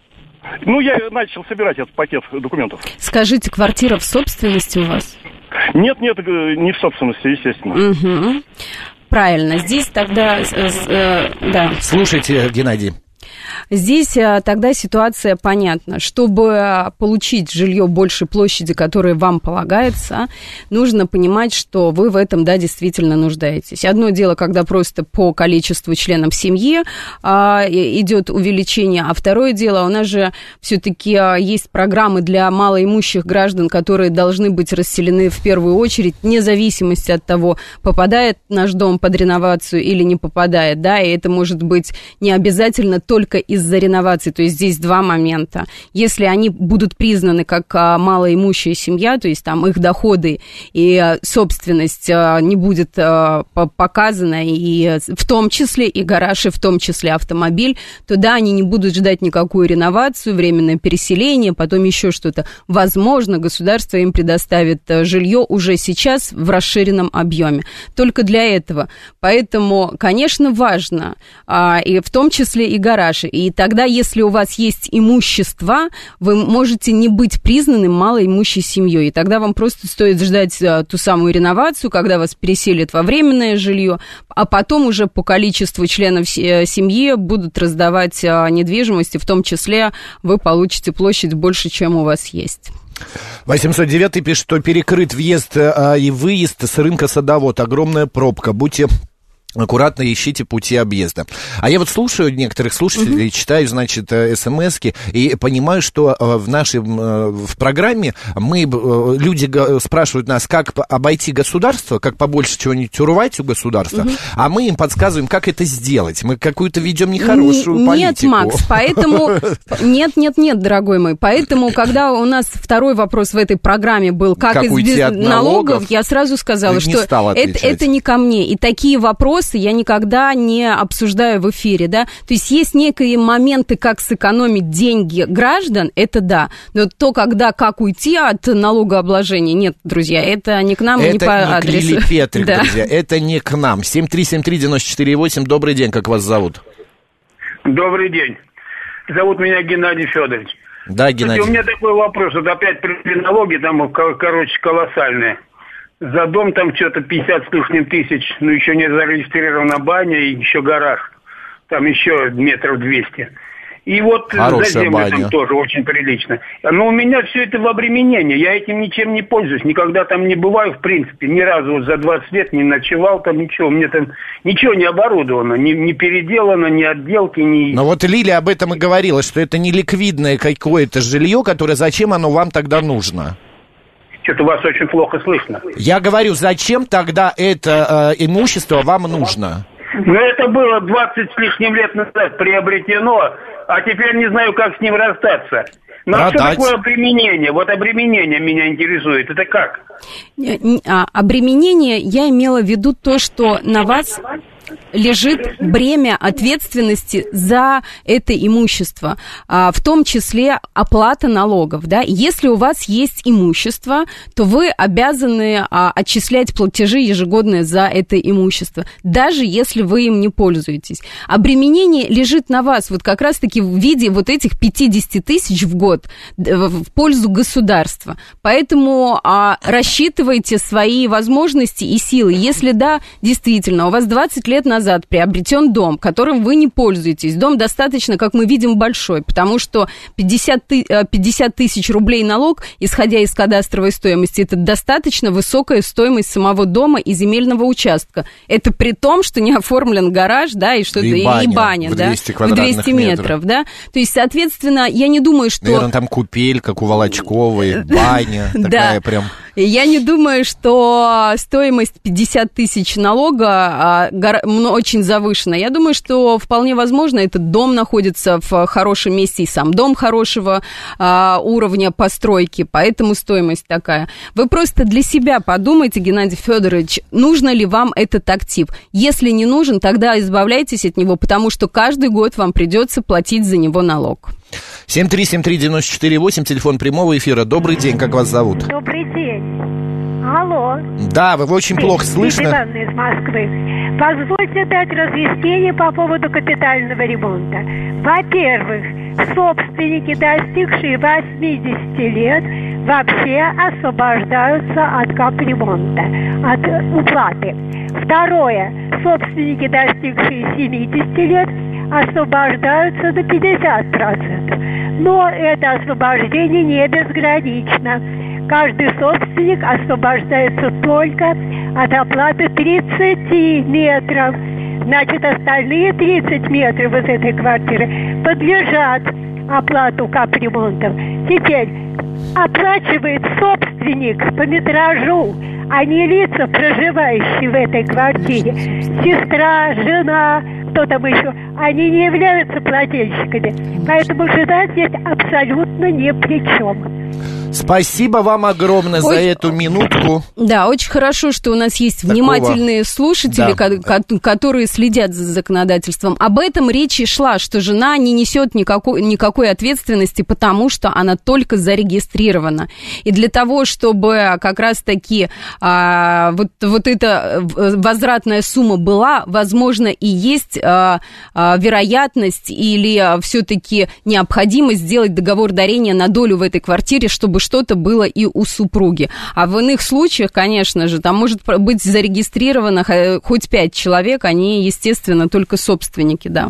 L: Ну, я начал собирать этот пакет документов.
D: Скажите, квартира в собственности у вас?
L: Нет, нет, не в собственности, естественно.
D: Угу. Правильно. Здесь тогда... Э, да.
C: Слушайте, Геннадий.
D: Здесь тогда ситуация понятна. Чтобы получить жилье большей площади, которое вам полагается, нужно понимать, что вы в этом, да, действительно нуждаетесь. Одно дело, когда просто по количеству членов семьи а, идет увеличение, а второе дело, у нас же все-таки есть программы для малоимущих граждан, которые должны быть расселены в первую очередь, вне зависимости от того, попадает наш дом под реновацию или не попадает, да, и это может быть не обязательно только из-за реновации, то есть здесь два момента. Если они будут признаны как а, малоимущая семья, то есть там их доходы и а, собственность а, не будет а, показана, и в том числе и гараж, и в том числе автомобиль, то да, они не будут ждать никакую реновацию, временное переселение, потом еще что-то. Возможно, государство им предоставит жилье уже сейчас в расширенном объеме. Только для этого. Поэтому, конечно, важно, а, и в том числе и гараж. И тогда, если у вас есть имущество, вы можете не быть признанным малоимущей семьей. И тогда вам просто стоит ждать а, ту самую реновацию, когда вас переселят во временное жилье, а потом уже по количеству членов семьи будут раздавать а, недвижимость, и в том числе вы получите площадь больше, чем у вас есть.
C: восемьсот девять пишет, что перекрыт въезд а, и выезд с рынка Садовод. Огромная пробка. Будьте... аккуратно ищите пути объезда. А я вот слушаю некоторых слушателей, uh-huh. читаю, значит, смс-ки, и понимаю, что в нашей в программе мы, люди спрашивают нас, как обойти государство, как побольше чего-нибудь урвать у государства, uh-huh. а мы им подсказываем, как это сделать. Мы какую-то ведем нехорошую
D: Н-
C: политику.
D: Нет, Макс, поэтому... Нет, нет, нет, дорогой мой. Поэтому, когда у нас второй вопрос в этой программе был, как, как избежать налогов, налогов, я сразу сказала, что это, это не ко мне. И такие вопросы я никогда не обсуждаю в эфире, да, то есть есть некие моменты, как сэкономить деньги граждан, это да, но то, когда, как уйти от налогообложения, нет, друзья, это не к нам, это не по
C: не
D: адресу.
C: Это не Петрик, да. Друзья, это не к нам. семь три семь три девять четыре восемь, добрый день, как вас зовут?
M: Добрый день, зовут меня Геннадий Федорович.
C: Да, Геннадий.
M: Кстати, у меня такой вопрос, вот опять при налоги там, короче, колоссальные. За дом там что-то пятьдесят с лишним тысяч, ну еще не зарегистрирована баня и еще гараж. Там еще метров двести. И вот
C: хорошая
M: за землю
C: баня.
M: Там тоже очень прилично. Но у меня все это в обременении. Я этим ничем не пользуюсь. Никогда там не бываю, в принципе. Ни разу вот за двадцать лет не ночевал там, ничего. Мне там ничего не оборудовано. Не, не переделано, ни отделки, ни...
C: Но вот Лилия об этом и говорила, что это не ликвидное какое-то жилье, которое зачем оно вам тогда нужно?
M: Что-то вас очень плохо слышно.
C: Я говорю, зачем тогда это э, имущество вам нужно?
M: Ну, это было двадцать с лишним лет назад приобретено, а теперь не знаю, как с ним расстаться. Но что такое обременение? Вот обременение меня интересует. Это как?
D: Обременение, я имела в виду то, что на вас лежит бремя ответственности за это имущество, в том числе оплата налогов, да. Если у вас есть имущество, то вы обязаны отчислять платежи ежегодные за это имущество, даже если вы им не пользуетесь. Обременение лежит на вас вот как раз-таки в виде вот этих пятьдесят тысяч в год в пользу государства. Поэтому а, рассчитывайте свои возможности и силы. Если да, действительно, у вас двадцать лет назад приобретен дом, которым вы не пользуетесь. Дом достаточно, как мы видим, большой, потому что пятьдесят тысяч рублей налог, исходя из кадастровой стоимости, это достаточно высокая стоимость самого дома и земельного участка. Это при том, что не оформлен гараж, да, и что-то, и баня, и баня,
C: в двести,
D: да, в двести метров, да. То есть, соответственно, я не думаю, что...
C: Наверное, там купель, как у Волочковой, баня такая прям...
D: Я не думаю, что стоимость пятьдесят тысяч налога очень завышена. Я думаю, что вполне возможно, этот дом находится в хорошем месте, и сам дом хорошего уровня постройки, поэтому стоимость такая. Вы просто для себя подумайте, Геннадий Федорович, нужно ли вам этот актив. Если не нужен, тогда избавляйтесь от него, потому что каждый год вам придется платить за него налог.
C: семь три семь три девять четыре восемь, телефон прямого эфира. Добрый день, как вас зовут?
N: Добрый день. Алло.
C: Да, вы очень плохо слышно.
N: Ивановна из Москвы. Позвольте дать разъяснение по поводу капитального ремонта. Во-первых, собственники, достигшие восьмидесяти лет, вообще освобождаются от капремонта, от уплаты. Второе, собственники, достигшие семидесяти лет, освобождаются до пятидесяти процентов. Но это освобождение не безгранично. Каждый собственник освобождается только от оплаты тридцати метров. Значит, остальные тридцать метров из этой квартиры подлежат оплату капремонтов. Теперь оплачивает собственник по метражу, а не лица, проживающие в этой квартире. Сестра, жена, кто там еще, они не являются плательщиками. Поэтому жена здесь абсолютно ни при чем.
C: Спасибо вам огромное Ой, за эту минутку.
D: Да, очень хорошо, что у нас есть Такого... внимательные слушатели, да. ко- которые следят за законодательством. Об этом речь и шла, что жена не несет никакой, никакой ответственности, потому что она только зарегистрирована. И для того, чтобы как раз-таки а, вот, вот эта возвратная сумма была, возможно, и есть а, а, вероятность или а, все-таки необходимость сделать договор дарения на долю в этой квартире, чтобы что-то было и у супруги. А в иных случаях, конечно же, там может быть зарегистрировано хоть пять человек, они, естественно, только собственники, да.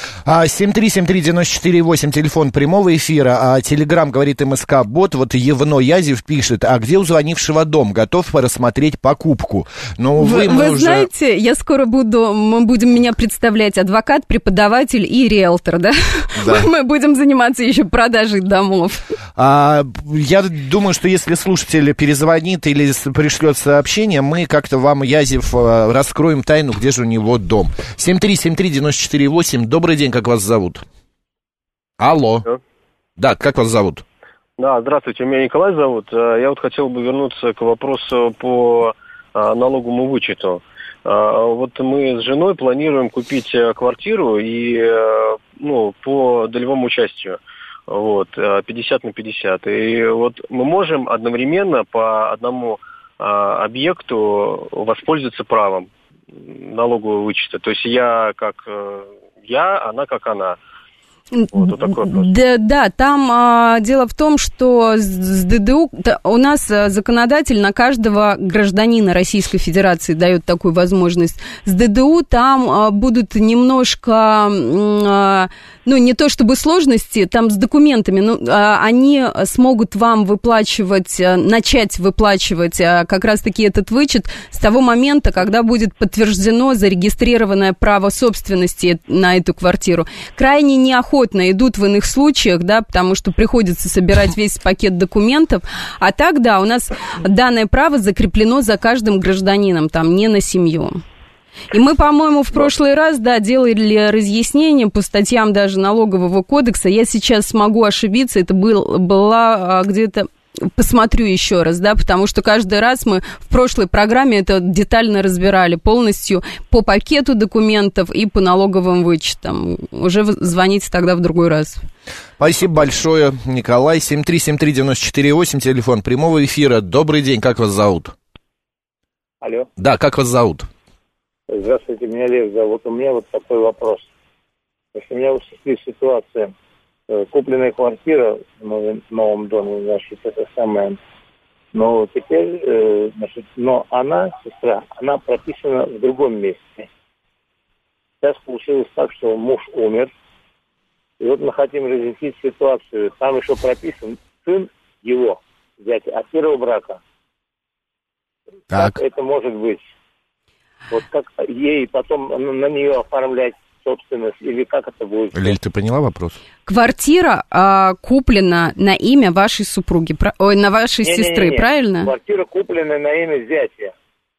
C: семь три семь три девять четыре восемь, телефон прямого эфира, а Телеграм говорит МСК-бот, вот Евно Язев пишет, а где у звонившего дом? Готов рассмотреть покупку. Ну,
D: вы
C: вы,
D: вы
C: уже...
D: знаете, я скоро буду, мы будем меня представлять адвокат, преподаватель и риэлтор, да? да. Мы будем заниматься еще продажей домов.
C: А, я думаю, что если слушатель перезвонит или пришлет сообщение, мы как-то вам, Язев, раскроем тайну, где же у него дом. семь три семь три девять четыре восемь, добрый день, как вас зовут? Алло. Алло. Да, как вас зовут?
I: Да, здравствуйте, меня Николай зовут. Я вот хотел бы вернуться к вопросу по налоговому вычету. Вот мы с женой планируем купить квартиру и, ну, по долевому участию. Вот, пятьдесят на пятьдесят. И вот мы можем одновременно по одному а, объекту воспользоваться правом налогового вычета. То есть я как я, она как она. Вот, вот такой вопрос.
D: Да, да, там а, дело в том, что с ДДУ да, у нас законодатель на каждого гражданина Российской Федерации дает такую возможность. С ДДУ там а, будут немножко, а, ну, не то чтобы сложности, там с документами, ну, а, они смогут вам выплачивать, а, начать выплачивать а, как раз-таки этот вычет с того момента, когда будет подтверждено зарегистрированное право собственности на эту квартиру. Крайне неохотно идут в иных случаях, да, потому что приходится собирать весь пакет документов, а так, да, у нас данное право закреплено за каждым гражданином, там, не на семью. И мы, по-моему, в прошлый раз, да, делали разъяснение по статьям даже налогового кодекса, я сейчас могу ошибиться, это был, была где-то... Посмотрю еще раз, да, потому что каждый раз мы в прошлой программе это детально разбирали полностью по пакету документов и по налоговым вычетам. Уже звоните тогда в другой раз.
C: Спасибо большое, Николай. семь три семь три девять четыре восемь, телефон прямого эфира. Добрый день, как вас зовут?
O: Алло.
C: Да, как вас зовут?
O: Здравствуйте, меня Лев зовут. У меня вот такой вопрос. Если у меня вот ситуация... Купленная квартира в новом доме, значит, это самое. Но теперь, значит, но она, сестра, она прописана в другом месте. Сейчас получилось так, что муж умер. И вот мы хотим разъяснить ситуацию. Там еще прописан сын его, зятя, от первого брака.
C: Так.
O: Как это может быть? Вот как ей потом на нее оформлять собственность, или как это будет?
C: Лиль, ты поняла вопрос?
D: Квартира а, куплена на имя вашей супруги, про... Ой, на вашей
O: не,
D: сестры,
O: не, не, не.
D: правильно?
O: Квартира куплена на имя зятя.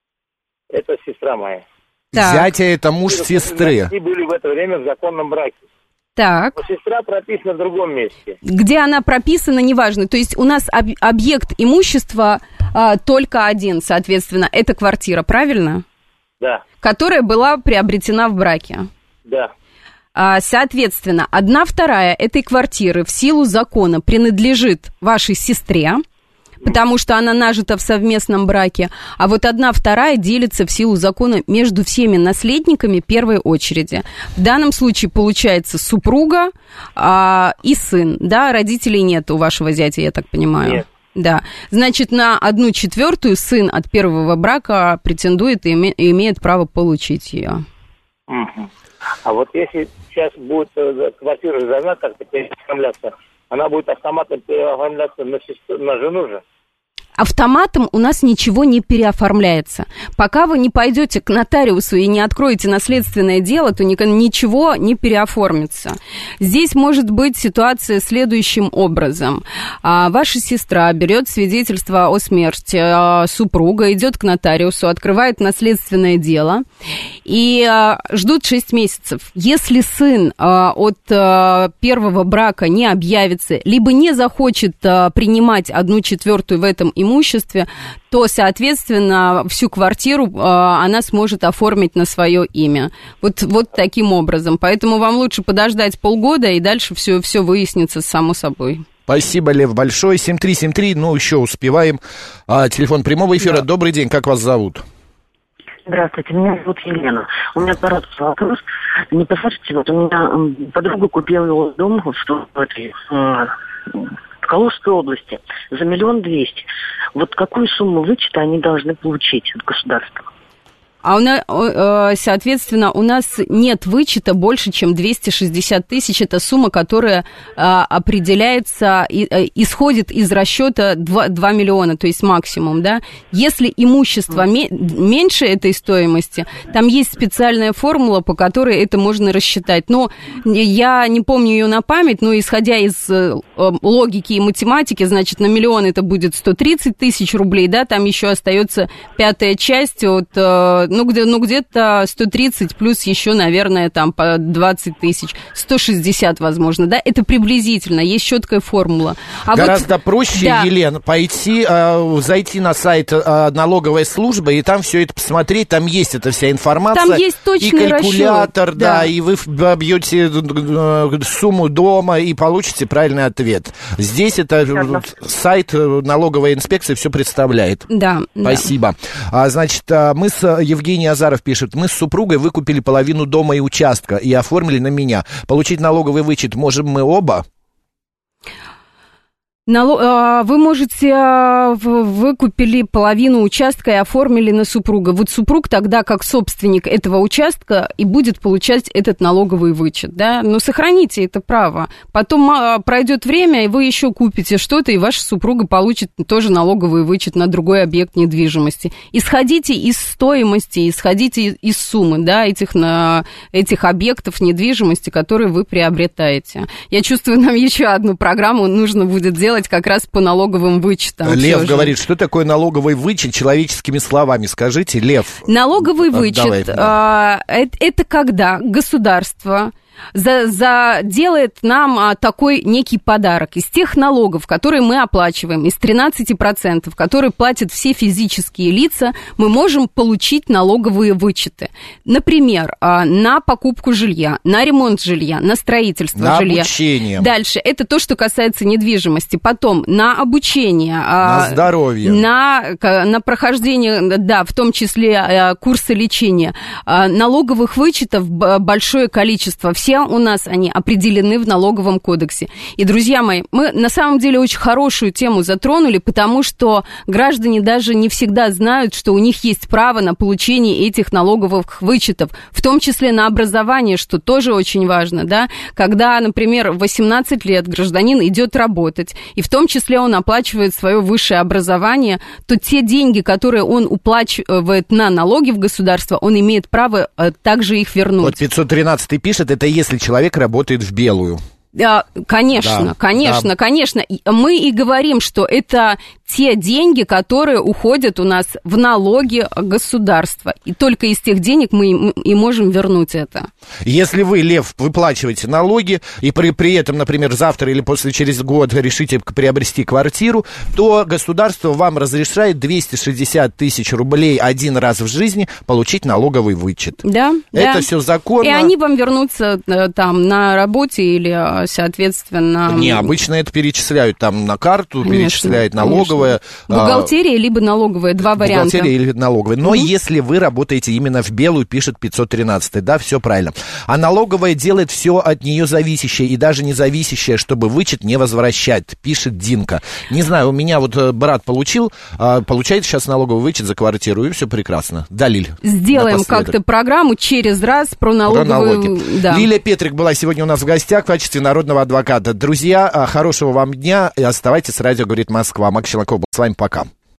O: Это сестра моя.
D: Так.
C: Зятя — это муж
O: Квартира
C: сестры.
O: Они были в это время в законном браке.
D: Так.
O: Но сестра прописана в другом месте.
D: Где она прописана, неважно. То есть у нас об- объект имущества а, только один, соответственно, это квартира, правильно?
O: Да.
D: Которая была приобретена в браке.
O: Да.
D: А, соответственно, одна вторая этой квартиры в силу закона принадлежит вашей сестре, потому что она нажита в совместном браке, а вот одна вторая делится в силу закона между всеми наследниками первой очереди. В данном случае получается супруга а, и сын, да, родителей нет у вашего зятя, я так понимаю.
O: Нет.
D: Да, значит, на одну четвертую сын от первого брака претендует и, име, и имеет право получить ее.
O: Угу. А вот если сейчас будет э, квартира жена как-то переоформляться, она будет автоматом переоформляться на, сестру, на жену же?
D: Автоматом у нас ничего не переоформляется. Пока вы не пойдете к нотариусу и не откроете наследственное дело, то ничего не переоформится. Здесь может быть ситуация следующим образом. Ваша сестра берет свидетельство о смерти супруга, идет к нотариусу, открывает наследственное дело и ждут шесть месяцев. Если сын от первого брака не объявится, либо не захочет принимать одну четвертую в этом имуществе, то, соответственно, всю квартиру э, она сможет оформить на свое имя. Вот, вот таким образом. Поэтому вам лучше подождать полгода, и дальше все, все выяснится само собой.
C: Спасибо, Лев, большое. семь три семь три, ну, еще успеваем. А, телефон прямого эфира. Да. Добрый день, как вас зовут?
P: Здравствуйте, меня зовут Елена. У меня короткий вопрос. Не подскажите, вот у меня подруга купила дом в, в этой... в Калужской области за миллион двести. Вот какую сумму вычета они должны получить от государства?
D: А у нас, соответственно, у нас нет вычета больше, чем двести шестьдесят тысяч. Это сумма, которая определяется, исходит из расчета два миллиона, то есть максимум, да. Если имущество меньше этой стоимости, там есть специальная формула, по которой это можно рассчитать. Но я не помню ее на память, но исходя из логики и математики, значит, на миллион это будет сто тридцать тысяч рублей, да, там еще остается пятая часть от... Ну, где, ну, где-то сто тридцать плюс еще, наверное, там по двадцать тысяч, сто шестьдесят, возможно, да, это приблизительно, есть четкая формула. А
C: Гораздо
D: вот,
C: проще,
D: да.
C: Елена, пойти, э, зайти на сайт э, налоговой службы и там все это посмотреть, там есть эта вся информация.
D: Там есть точный
C: и калькулятор,
D: расчет,
C: да,
D: да,
C: и вы бьете сумму дома и получите правильный ответ. Здесь это да, сайт налоговой инспекции все представляет.
D: Да.
C: Спасибо.
D: Да.
C: А, значит, мы с Евгений Азаров пишет, мы с супругой выкупили половину дома и участка и оформили на меня. Получить налоговый вычет можем мы оба?
D: Вы можете, вы купили половину участка и оформили на супруга. Вот супруг тогда, как собственник этого участка, и будет получать этот налоговый вычет, да? Но сохраните это право. Потом пройдет время, и вы еще купите что-то, и ваша супруга получит тоже налоговый вычет на другой объект недвижимости. Исходите из стоимости, исходите из суммы, да, этих, на, этих объектов недвижимости, которые вы приобретаете. Я чувствую, нам еще одну программу нужно будет делать как раз по налоговым вычетам.
C: Лев говорит, что такое налоговый вычет человеческими словами? Скажите, Лев.
D: Налоговый вычет, Давай, да. э, это, это когда государство за, за делает нам а, такой некий подарок. Из тех налогов, которые мы оплачиваем, из тринадцати процентов, которые платят все физические лица, мы можем получить налоговые вычеты. Например, а, на покупку жилья, на ремонт жилья, на строительство
C: на
D: жилья.
C: Обучение.
D: Дальше, это то, что касается недвижимости. Потом, на обучение.
C: На а, здоровье.
D: На, на прохождение, да, в том числе а, курсы лечения. А, налоговых вычетов большое количество. Все все у нас они определены в налоговом кодексе. И, друзья мои, мы на самом деле очень хорошую тему затронули, потому что граждане даже не всегда знают, что у них есть право на получение этих налоговых вычетов, в том числе на образование, что тоже очень важно, да, когда, например, в восемнадцать лет гражданин идет работать, и в том числе он оплачивает свое высшее образование, то те деньги, которые он уплачивает на налоги в государство, он имеет право также их вернуть.
C: Вот пятьсот тринадцатый пишет, это если человек работает в белую.
D: Да, конечно, да, конечно, да. конечно. Мы и говорим, что это те деньги, которые уходят у нас в налоги государства. И только из тех денег мы и можем вернуть это.
C: Если вы, Лев, выплачиваете налоги, и при, при этом, например, завтра или после через год решите приобрести квартиру, то государство вам разрешает двести шестьдесят тысяч рублей один раз в жизни получить налоговый вычет.
D: Да,
C: это
D: да.
C: все законно.
D: И они вам вернутся там на работе или, соответственно...
C: Не, обычно это перечисляют там на карту, конечно, перечисляет налоговая.
D: Бухгалтерия, а, либо налоговая, два варианта.
C: Бухгалтерия или налоговая. Но
D: Mm-hmm.
C: если вы работаете именно в белую, пишет пятьсот тринадцатый, да, все правильно. А налоговая делает все от нее зависящее и даже не зависящее, чтобы вычет не возвращать, пишет Динка. Не знаю, у меня вот брат получил, получает сейчас налоговый вычет за квартиру, и все прекрасно. Да, Лиль?
D: Сделаем как-то программу через раз про налоговую... Про налоги.
C: Да. Лилия Петрик была сегодня у нас в гостях в качестве народного адвоката. Друзья, хорошего вам дня и оставайтесь с радио «Говорит Москва». Макс Челноков был с вами. Пока.